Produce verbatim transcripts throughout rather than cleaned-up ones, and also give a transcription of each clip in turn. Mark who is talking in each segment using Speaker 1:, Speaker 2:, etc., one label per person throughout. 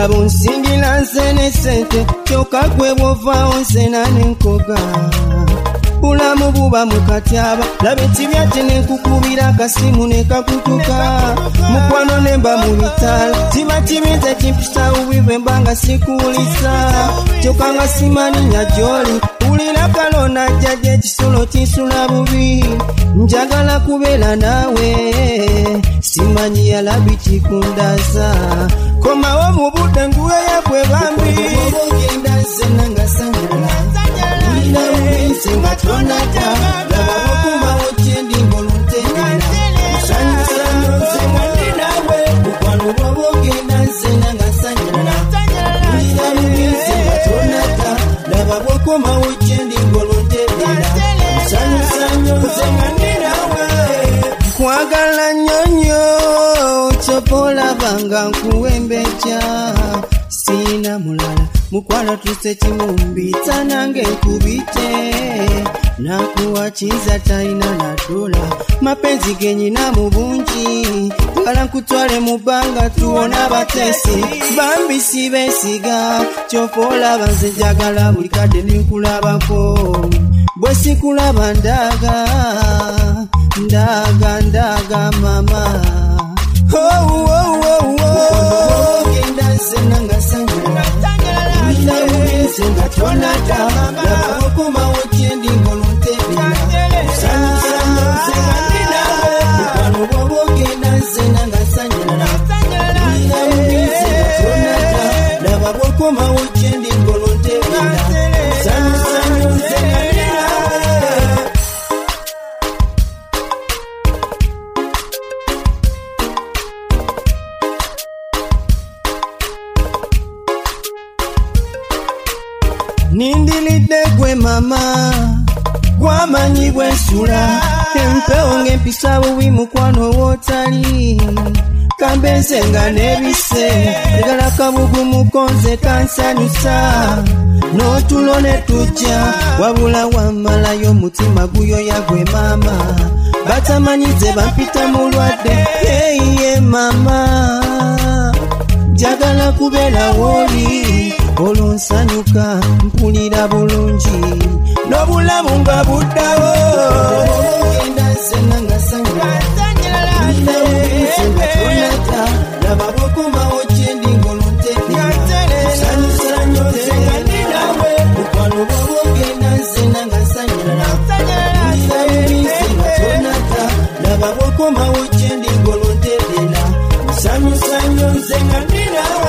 Speaker 1: Bula bunsingira nze ne sente kyokka gwe bw'ovaawo nze nanenkoga bulamu buba mukatyaba laba ekibyate nenkukubira akasimu nekakutuka mukwano nemba mu bitaala kiba kibinze kimpisa bubi bwe mbanga sikuwulisa kyokka nga simaninya gy'oli wulira kalona jjajja ekisolo kinsula bubi njagala kubeera naawe simanyi yalabi kikundaza komawo mu budde nguweya bwe bambi ogenda nze nangasanyala wulira bubi nga tonata laba bokubawo kyendi ng'oluntendera musanyusanyo nze mwandi nawe mukwano bw'oba ogenda nze nangasanyala wulira bubi nga tonata laba bokubawo kyendi ng'oluntendera musanyusanyo nze mwandi nawe nkwagala nnyo nnyo ky'oba olabanga nkuwembeja sina mulala mukwano tuse kimumbita nange nkubite nakuwachiza taina na dola mapenzi genyina mu bungi ngala nkutwale mu bbanga tuwona batesi bambi sibesiga kyofola banze jagala buli kadde ninkulabako bwe sikulaba ndaga ndaga ndaga mama oh oh oh oh genda sena ngasanyala wulira bubi nga tonata laba bokomawo kyendi ng'oluntebera musanyusanyo nze nga ndi nawe mukwano bw'oba ogenda sena ngasanyala wulira bubi nga tonata laba bokomawo kyendi ng'oluntebera musanyusanyo nze nga ndi nawe. Nindilidde gwe mama gwamanyi bwensula empewo ng'empisa bubi mukwano wootali kambenze nga n'ebise njagala kabugu mukonze kansanyusa n'otulo ne tujja wabula wammalayo omutima guyoya gwe mama batamanyize bampita mulwadde yeye mama jagala kubeera wooli olonsanyuka mpulira bulungi n'obulamu nga buddawo ogenda nzena nga sanyala wulira bubi nga tonata laba bokomawo kyendi ng'oluntebera musanyusanyo nze nga ndi nawe mukwano bw'oba ogenda nzena nga sanyala wulira bubi nga tonata laba bokomawo kyendi ng'oluntebera musanyusanyo nze nga ndi nawe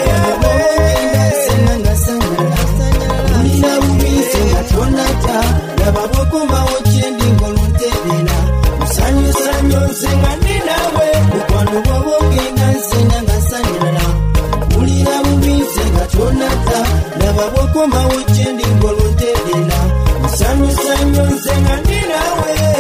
Speaker 1: laba bokomawo kyendi ng'oluntebera musanyusanyo nze nga ndi nawe mukwano bw'oba ogenda nzena nga sanyala wulira bubi nze nga tonata laba bokomawo kyendi ng'oluntebera musanyusanyo nze nga ndi nawe.